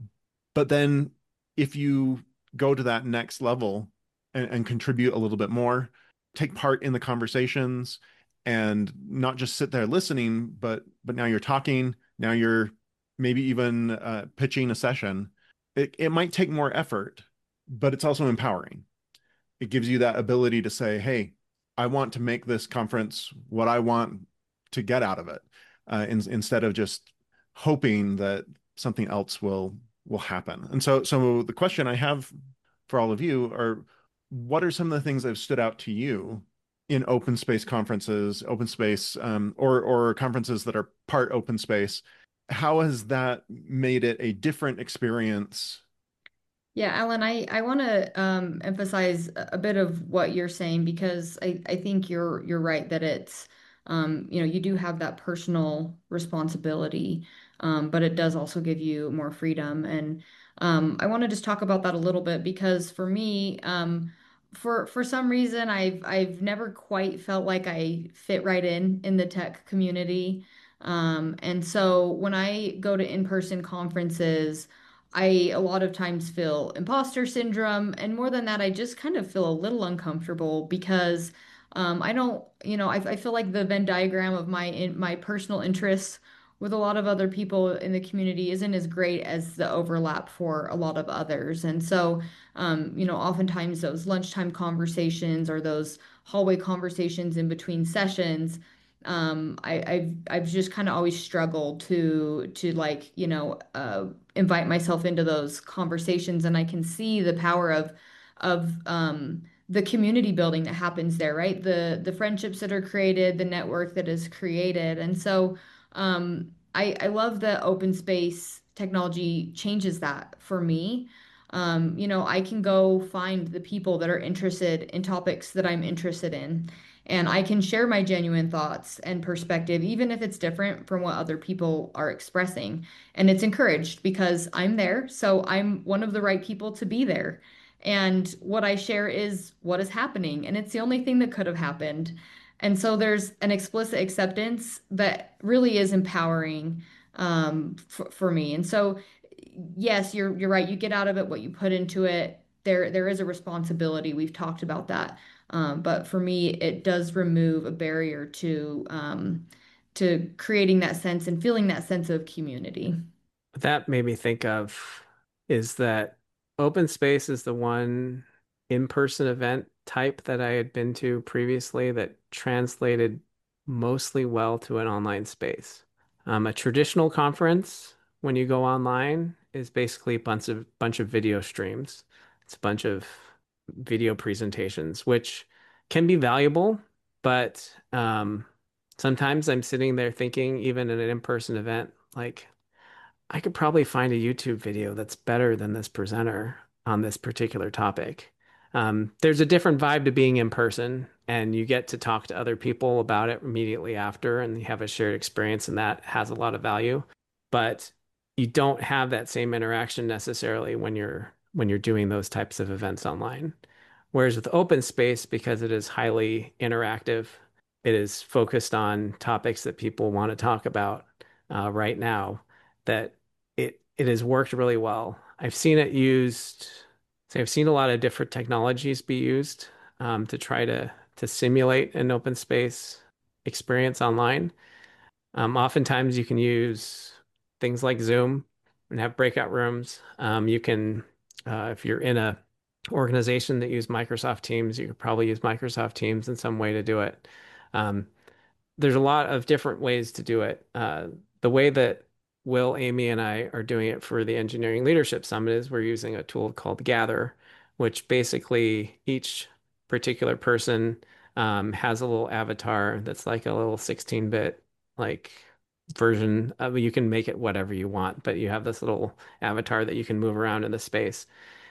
Speaker 1: But then if you go to that next level and, and contribute a little bit more, take part in the conversations and not just sit there listening, but but now you're talking, now you're maybe even uh, pitching a session. It, it might take more effort, but it's also empowering. It gives you that ability to say, hey, I want to make this conference what I want to get out of it, uh, in, instead of just hoping that something else will will happen. And so, so the question I have for all of you are, what are some of the things that have stood out to you in open space conferences, open space, um, or or conferences that are part open space? How has that made it a different experience?
Speaker 5: Yeah, Alan, I, I want to um, emphasize a a bit of what you're saying because I, I think you're you're right that it's um, you know, you do have that personal responsibility, um, but it does also give you more freedom. And um, I want to just talk about that a little bit because for me, um, for for some reason, I've I've never quite felt like I fit right in in the tech community. Um, and so when I go to in-person conferences, I a lot of times feel imposter syndrome, and more than that, I just kind of feel a little uncomfortable because um, I don't, you know, I, I feel like the Venn diagram of my in, my personal interests with a lot of other people in the community isn't as great as the overlap for a lot of others. And so, um, you know, oftentimes those lunchtime conversations or those hallway conversations in between sessions, um, I, I've I've just kind of always struggled to to like, you know, uh, invite myself into those conversations, and I can see the power of of um, the community building that happens there, right? The the friendships that are created, the network that is created. And so um, I I love that open space technology changes that for me. Um, you know, I can go find the people that are interested in topics that I'm interested in, and I can share my genuine thoughts and perspective, even if it's different from what other people are expressing. And it's encouraged because I'm there, so I'm one of the right people to be there. And what I share is what is happening, and it's the only thing that could have happened. And so there's an explicit acceptance that really is empowering um, for, for me. And so, yes, you're you're right. You get out of it what you put into it. There there is a responsibility. We've talked about that. Um, but for me, it does remove a barrier to um, to creating that sense and feeling that sense of community.
Speaker 3: What that made me think of is that open space is the one in-person event type that I had been to previously that translated mostly well to an online space. Um, a traditional conference, when you go online, is basically a bunch of bunch of video streams. It's a bunch of video presentations, which can be valuable, but um, sometimes I'm sitting there thinking, even in an in-person event, like I could probably find a YouTube video that's better than this presenter. on this particular topic. Um, there's a different vibe to being in person, and you get to talk to other people about it immediately after, and you have a shared experience, and that has a lot of value. But you don't have that same interaction necessarily when you're when you're doing those types of events online. Whereas with open space, because it is highly interactive, it is focused on topics that people want to talk about uh, right now, that it it has worked really well. I've seen it used. So I've seen a lot of different technologies be used um, to try to to simulate an open space experience online. Um, oftentimes, you can use things like Zoom and have breakout rooms. Um, you can, uh, if you're in a organization that use Microsoft Teams, you could probably use Microsoft Teams in some way to do it. Um, there's a lot of different ways to do it. Uh, the way that Will, Amy, and I are doing it for the Engineering Leadership Summit is we're using a tool called Gather, which basically each particular person um, has a little avatar that's like a little sixteen-bit like version of, you can make it whatever you want, but you have this little avatar that you can move around in the space.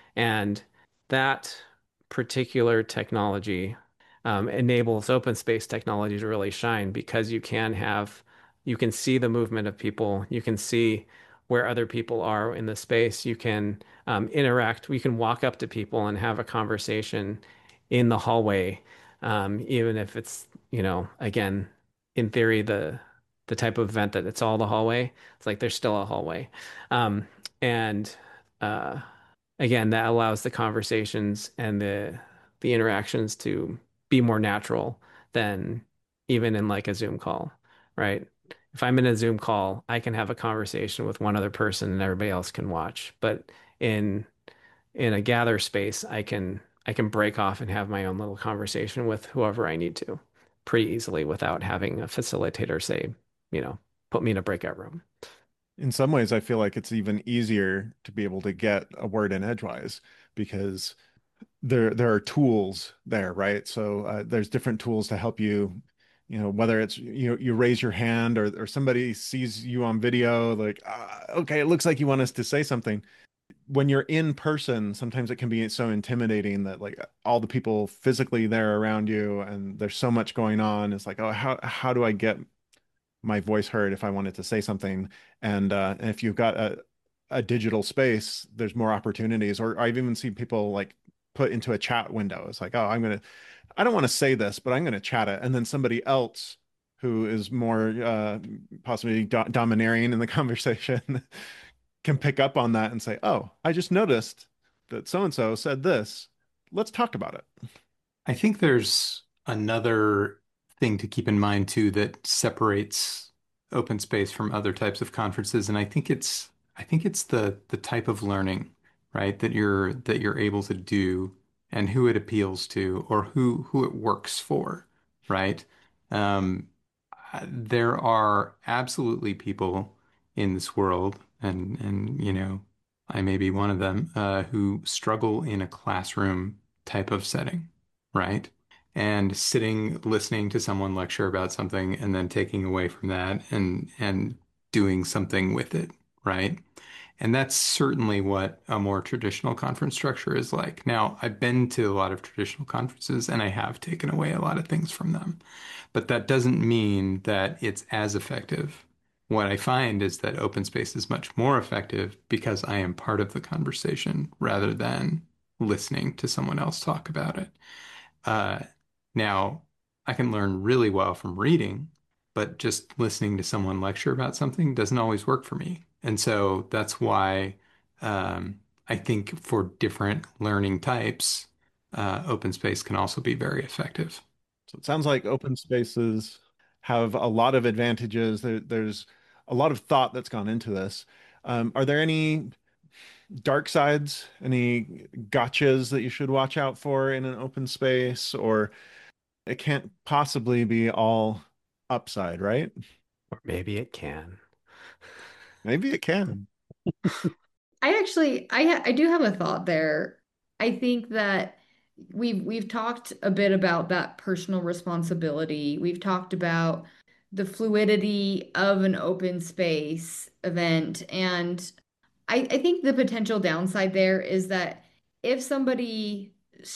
Speaker 3: And that particular technology um, enables open space technology to really shine because you can have, you can see the movement of people, you can see where other people are in the space, you can um, interact, we can walk up to people and have a conversation in the hallway, um, even if it's, you know, again, in theory, the the type of event that it's all the hallway, it's like there's still a hallway. Um, and uh, again, that allows the conversations and the the interactions to be more natural than even in like a Zoom call, right? If I'm in a Zoom call, I can have a conversation with one other person and everybody else can watch. But in in a gather space, I can I can break off and have my own little conversation with whoever I need to pretty easily without having a facilitator say, you know, put me in a breakout room.
Speaker 1: In some ways, I feel like it's even easier to be able to get a word in edgewise because there there are tools there, right? So uh, there's different tools to help you, you know, whether it's you you raise your hand or or somebody sees you on video, like, uh, okay, it looks like you want us to say something. When you're in person, sometimes it can be so intimidating that like all the people physically there around you and there's so much going on. It's like, oh, how how do I get my voice heard if I wanted to say something? And uh, and if you've got a a digital space, there's more opportunities. Or I've even seen people like put into a chat window. It's like, oh, I'm gonna, I don't want to say this, but I'm gonna chat it, and then somebody else who is more uh, possibly do domineering in the conversation can pick up on that and say, oh, I just noticed that so and so said this. Let's talk about it.
Speaker 4: I think there's another thing to keep in mind too that separates open space from other types of conferences, and I think it's I think it's the the type of learning, right, that you're that you're able to do and who it appeals to or who who it works for, right? Um, uh, there are absolutely people in this world, and and you know, I may be one of them, uh, who struggle in a classroom type of setting, right? And sitting, listening to someone lecture about something and then taking away from that and and doing something with it, right? And that's certainly what a more traditional conference structure is like. Now, I've been to a lot of traditional conferences and I have taken away a lot of things from them, but that doesn't mean that it's as effective. What I find is that open space is much more effective because I am part of the conversation rather than listening to someone else talk about it. Uh, now, I can learn really well from reading, but just listening to someone lecture about something doesn't always work for me. And so that's why um, I think for different learning types, uh, open space can also be very effective.
Speaker 1: So it sounds like open spaces have a lot of advantages. There, there's a lot of thought that's gone into this. Um, are there any dark sides, any gotchas that you should watch out for in an open space? Or it can't possibly be all upside, right?
Speaker 3: Or maybe it can.
Speaker 1: Maybe it can.
Speaker 5: I actually I I do have a thought there. I think that we've we've talked a bit about that personal responsibility. We've talked about the fluidity of an open space event. And I, I think the potential downside there is that if somebody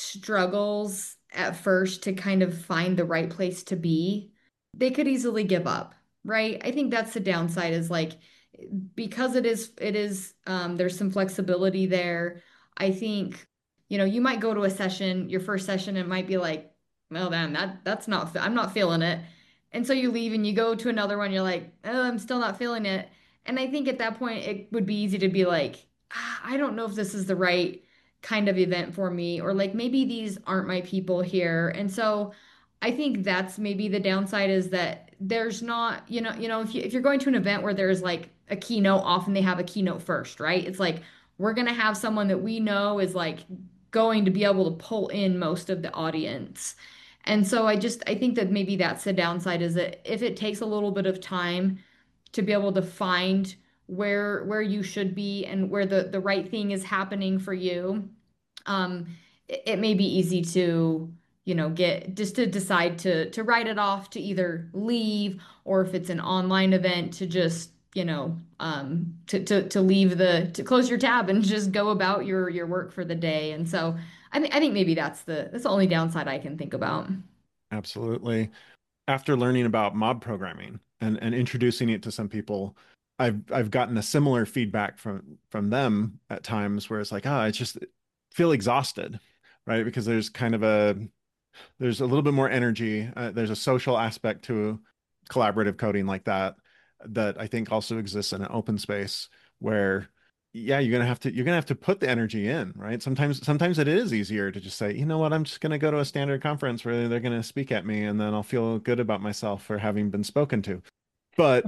Speaker 5: struggles at first to kind of find the right place to be, they could easily give up, right? I think that's the downside is like because it is it is um there's some flexibility there. I think, you know, you might go to a session, your first session, it might be like, well, then that that's not I'm not feeling it. And so you leave and you go to another one, you're like, oh, I'm still not feeling it. And I think at that point it would be easy to be like, ah, I don't know if this is the right kind of event for me, or like maybe these aren't my people here. And so I think that's maybe the downside is that there's not, you know, you know, if you if you're going to an event where there's like a keynote, often they have a keynote first, right? It's like we're gonna have someone that we know is like going to be able to pull in most of the audience. And so I just I think that maybe that's the downside is that if it takes a little bit of time to be able to find where where you should be and where the the right thing is happening for you, um, it, it may be easy to, you know, get just to decide to to write it off, to either leave, or if it's an online event to just, you know, um, to to to leave the to close your tab and just go about your your work for the day. And so I think I think maybe that's the that's the only downside I can think about.
Speaker 1: Absolutely. After learning about mob programming and, and introducing it to some people, I've I've gotten a similar feedback from from them at times where it's like, oh, I just feel exhausted, right? Because there's kind of a there's a little bit more energy. Uh, there's a social aspect to collaborative coding like that that I think also exists in an open space where yeah, you're gonna have to you're gonna have to put the energy in, right? Sometimes sometimes it is easier to just say, you know what, I'm just gonna go to a standard conference where they're gonna speak at me and then I'll feel good about myself for having been spoken to. But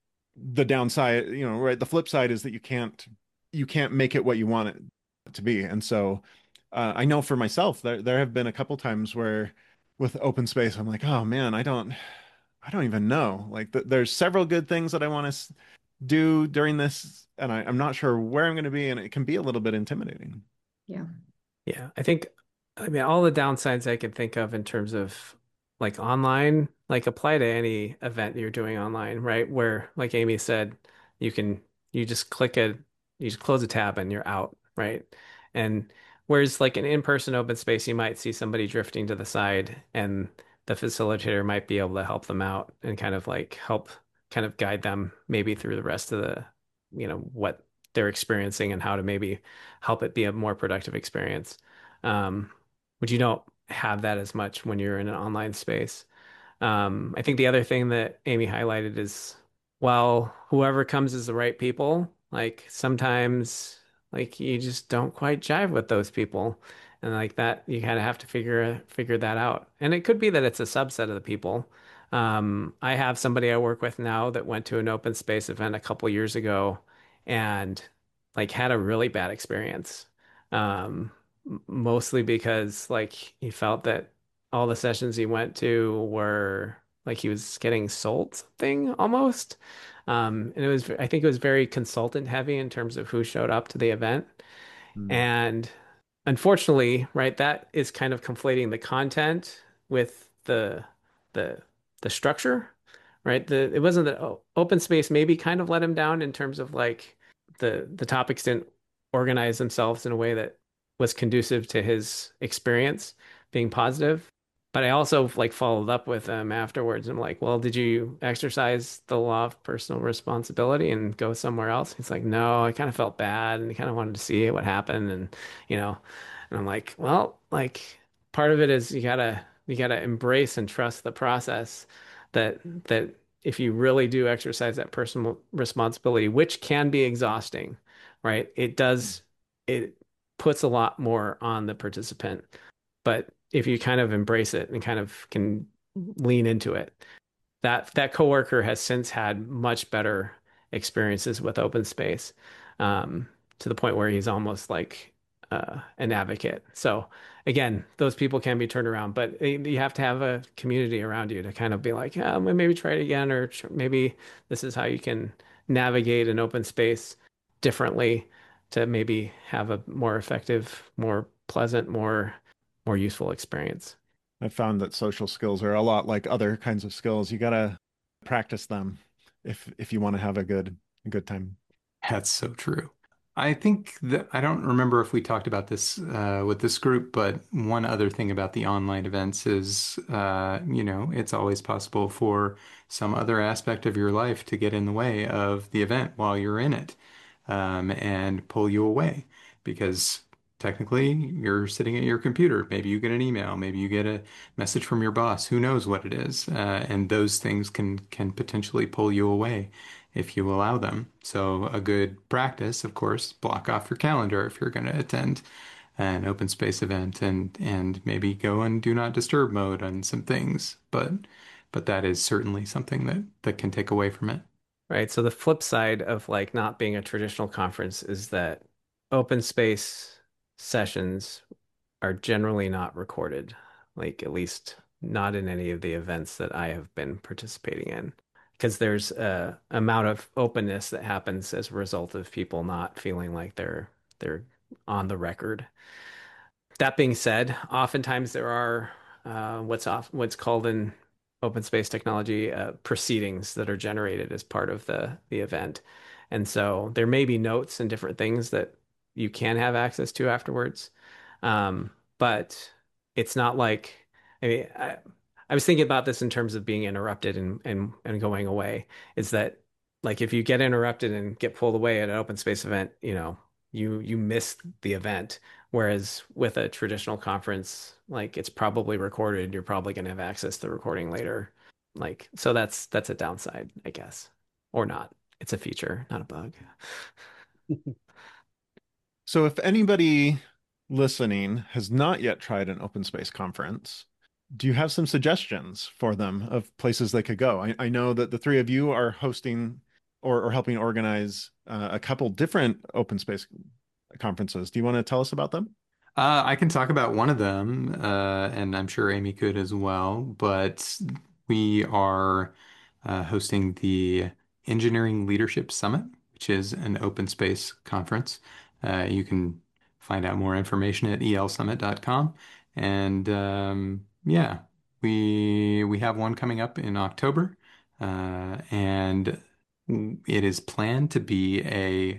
Speaker 1: the downside, you know, right, the flip side is that you can't you can't make it what you want it to be. And so uh, I know for myself there there have been a couple times where with open space I'm like, oh man, I don't I don't even know. Like th there's several good things that I want to do during this, and I, I'm not sure where I'm going to be, and it can be a little bit intimidating.
Speaker 5: Yeah.
Speaker 3: Yeah, I think, I mean, all the downsides I can think of in terms of like online, like apply to any event you're doing online, right? Where, like Amy said, you can, you just click it, you just close a tab and you're out, right? And whereas like an in-person open space, you might see somebody drifting to the side and the facilitator might be able to help them out and kind of like help kind of guide them maybe through the rest of the, you know, what they're experiencing and how to maybe help it be a more productive experience. Um, but you don't have that as much when you're in an online space. Um, I think the other thing that Amy highlighted is, well, whoever comes is the right people. Like sometimes, like you just don't quite jive with those people, and like that, you kind of have to figure figure that out. And it could be that it's a subset of the people. Um, I have somebody I work with now that went to an open space event a couple years ago, and like had a really bad experience. Um, Mostly because like he felt that all the sessions he went to were like he was getting sold something almost. Um, and it was, I think it was very consultant heavy in terms of who showed up to the event.
Speaker 1: Mm.
Speaker 3: And unfortunately, right, that is kind of conflating the content with the the the structure, right? The it wasn't that oh, open space maybe kind of let him down in terms of like the the topics didn't organize themselves in a way that was conducive to his experience being positive. But I also like followed up with him afterwards. I'm like, well, did you exercise the law of personal responsibility and go somewhere else? He's like, no, I kind of felt bad and kind of wanted to see what happened. And, you know, and I'm like, well, like part of it is you gotta you gotta embrace and trust the process that that if you really do exercise that personal responsibility, which can be exhausting, right? It does it puts a lot more on the participant. But if you kind of embrace it and kind of can lean into it, that that coworker has since had much better experiences with open space, um, to the point where he's almost like uh, an advocate. So again, those people can be turned around, but you have to have a community around you to kind of be like, yeah, maybe try it again, or maybe this is how you can navigate an open space differently to maybe have a more effective, more pleasant, more more useful experience.
Speaker 1: I found that social skills are a lot like other kinds of skills. You gotta practice them if if you want to have a good a good time.
Speaker 4: That's so true. I think that I don't remember if we talked about this uh, with this group, but one other thing about the online events is, uh, you know, it's always possible for some other aspect of your life to get in the way of the event while you're in it, um, and pull you away because technically you're sitting at your computer. Maybe you get an email, maybe you get a message from your boss, who knows what it is, uh, and those things can can potentially pull you away if you allow them. So a good practice, of course, block off your calendar if you're going to attend an open space event and and maybe go in do not disturb mode on some things. But but that is certainly something that that can take away from it.
Speaker 3: Right. So the flip side of like not being a traditional conference is that open space sessions are generally not recorded, like at least not in any of the events that I have been participating in, because there's a amount of openness that happens as a result of people not feeling like they're they're on the record. That being said, oftentimes there are uh, what's off what's called in open space technology uh, proceedings that are generated as part of the the event, and so there may be notes and different things that you can have access to afterwards, um, but it's not like I mean I, I was thinking about this in terms of being interrupted and and and going away. Is that like if you get interrupted and get pulled away at an open space event, you know, you you miss the event. Whereas with a traditional conference, like it's probably recorded, you're probably going to have access to the recording later. Like, so that's that's a downside, I guess. Or not. It's a feature, not a bug.
Speaker 1: So if anybody listening has not yet tried an open space conference, do you have some suggestions for them of places they could go? I, I know that the three of you are hosting or, or helping organize uh, a couple different open space conferences. Do you want to tell us about them?
Speaker 4: Uh, I can talk about one of them, uh, and I'm sure Amy could as well. But we are uh, hosting the Engineering Leadership Summit, which is an open space conference. Uh, you can find out more information at e l summit dot com. And um, yeah, we we have one coming up in October, uh, and it is planned to be a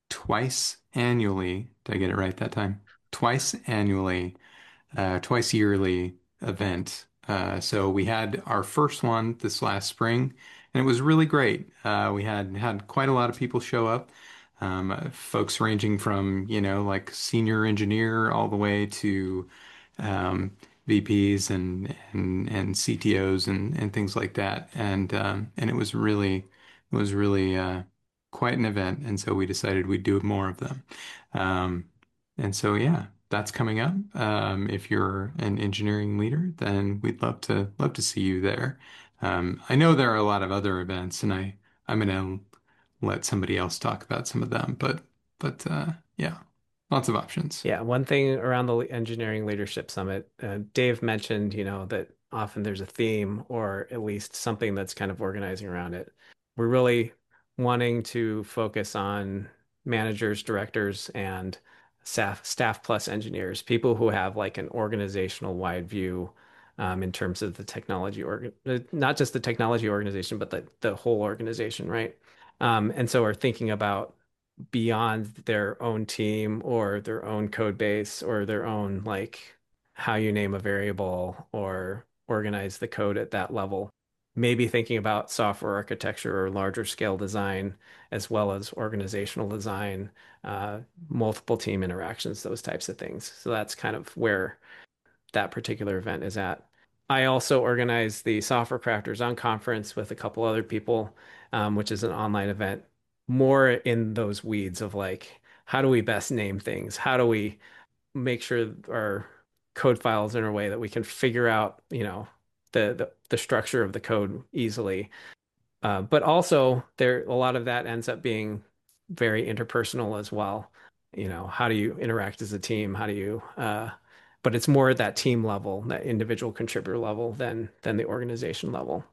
Speaker 4: twice annually. Did I get it right that time? Twice annually, uh, twice yearly event. Uh, so we had our first one this last spring, and it was really great. Uh, we had had quite a lot of people show up, um, uh, folks ranging from, you know, like senior engineer all the way to um, V Ps and and and C T Os and and things like that. And um, and it was really it was really uh, quite an event. And so we decided we'd do more of them. Um, and so yeah, that's coming up. Um, if you're an engineering leader, then we'd love to love to see you there. Um, I know there are a lot of other events, and I I'm gonna let somebody else talk about some of them, but but uh, yeah, lots of options.
Speaker 3: Yeah, one thing around the Engineering Leadership Summit, uh, Dave mentioned, you know, that often there's a theme or at least something that's kind of organizing around it. We're really wanting to focus on managers, directors, and staff, staff plus engineers, people who have like an organizational wide view um, in terms of the technology org, uh, not just the technology organization, but the the whole organization, right? Um, and so we're thinking about beyond their own team or their own code base or their own like how you name a variable or organize the code at that level. Maybe thinking about software architecture or larger scale design, as well as organizational design, uh, multiple team interactions, those types of things. So that's kind of where that particular event is at. I also organize the Software Crafters On Conference with a couple other people, um, which is an online event, more in those weeds of like, how do we best name things? How do we make sure our code files in a way that we can figure out, you know, the the, the structure of the code easily. Uh, but also there a lot of that ends up being very interpersonal as well. You know, how do you interact as a team? How do you uh, but it's more at that team level, that individual contributor level than than the organization level.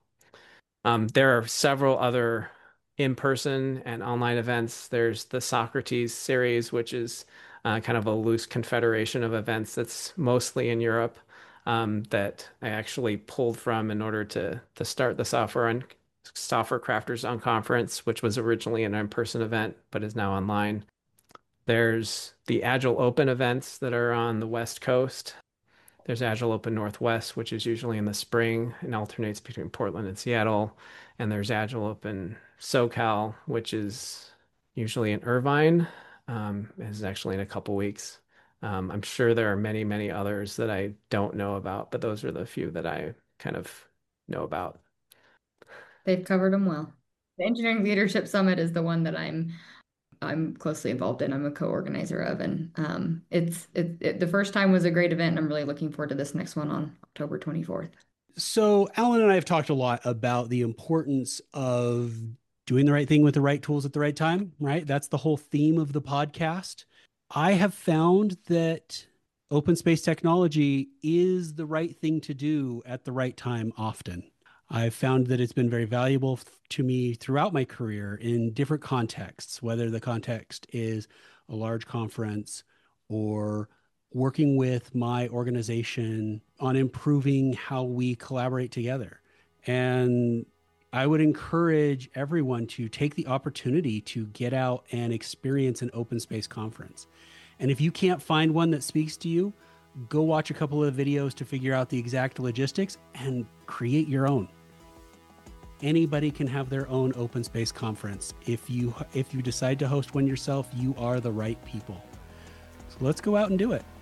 Speaker 3: Um, there are several other in-person and online events. There's the Socrates series, which is uh, kind of a loose confederation of events that's mostly in Europe, um, that I actually pulled from in order to to start the software on Software Crafters on Conference, which was originally an in-person event but is now online. There's the Agile Open events that are on the West Coast. There's Agile Open Northwest, which is usually in the spring and alternates between Portland and Seattle. And there's Agile Open SoCal, which is usually in Irvine. Um, is actually in a couple weeks. Um, I'm sure there are many, many others that I don't know about, but those are the few that I kind of know about.
Speaker 5: They've covered them well. The Engineering Leadership Summit is the one that I'm I'm closely involved in. I'm a co-organizer of, and um, it's it, it the first time was a great event, and I'm really looking forward to this next one on October twenty-fourth.
Speaker 2: So Alan and I have talked a lot about the importance of doing the right thing with the right tools at the right time, right? That's the whole theme of the podcast. I have found that open space technology is the right thing to do at the right time often. I've found that it's been very valuable to me throughout my career in different contexts, whether the context is a large conference or working with my organization on improving how we collaborate together. And I would encourage everyone to take the opportunity to get out and experience an open space conference. And if you can't find one that speaks to you, go watch a couple of videos to figure out the exact logistics and create your own. Anybody can have their own open space conference. If you if you decide to host one yourself, you are the right people. So let's go out and do it.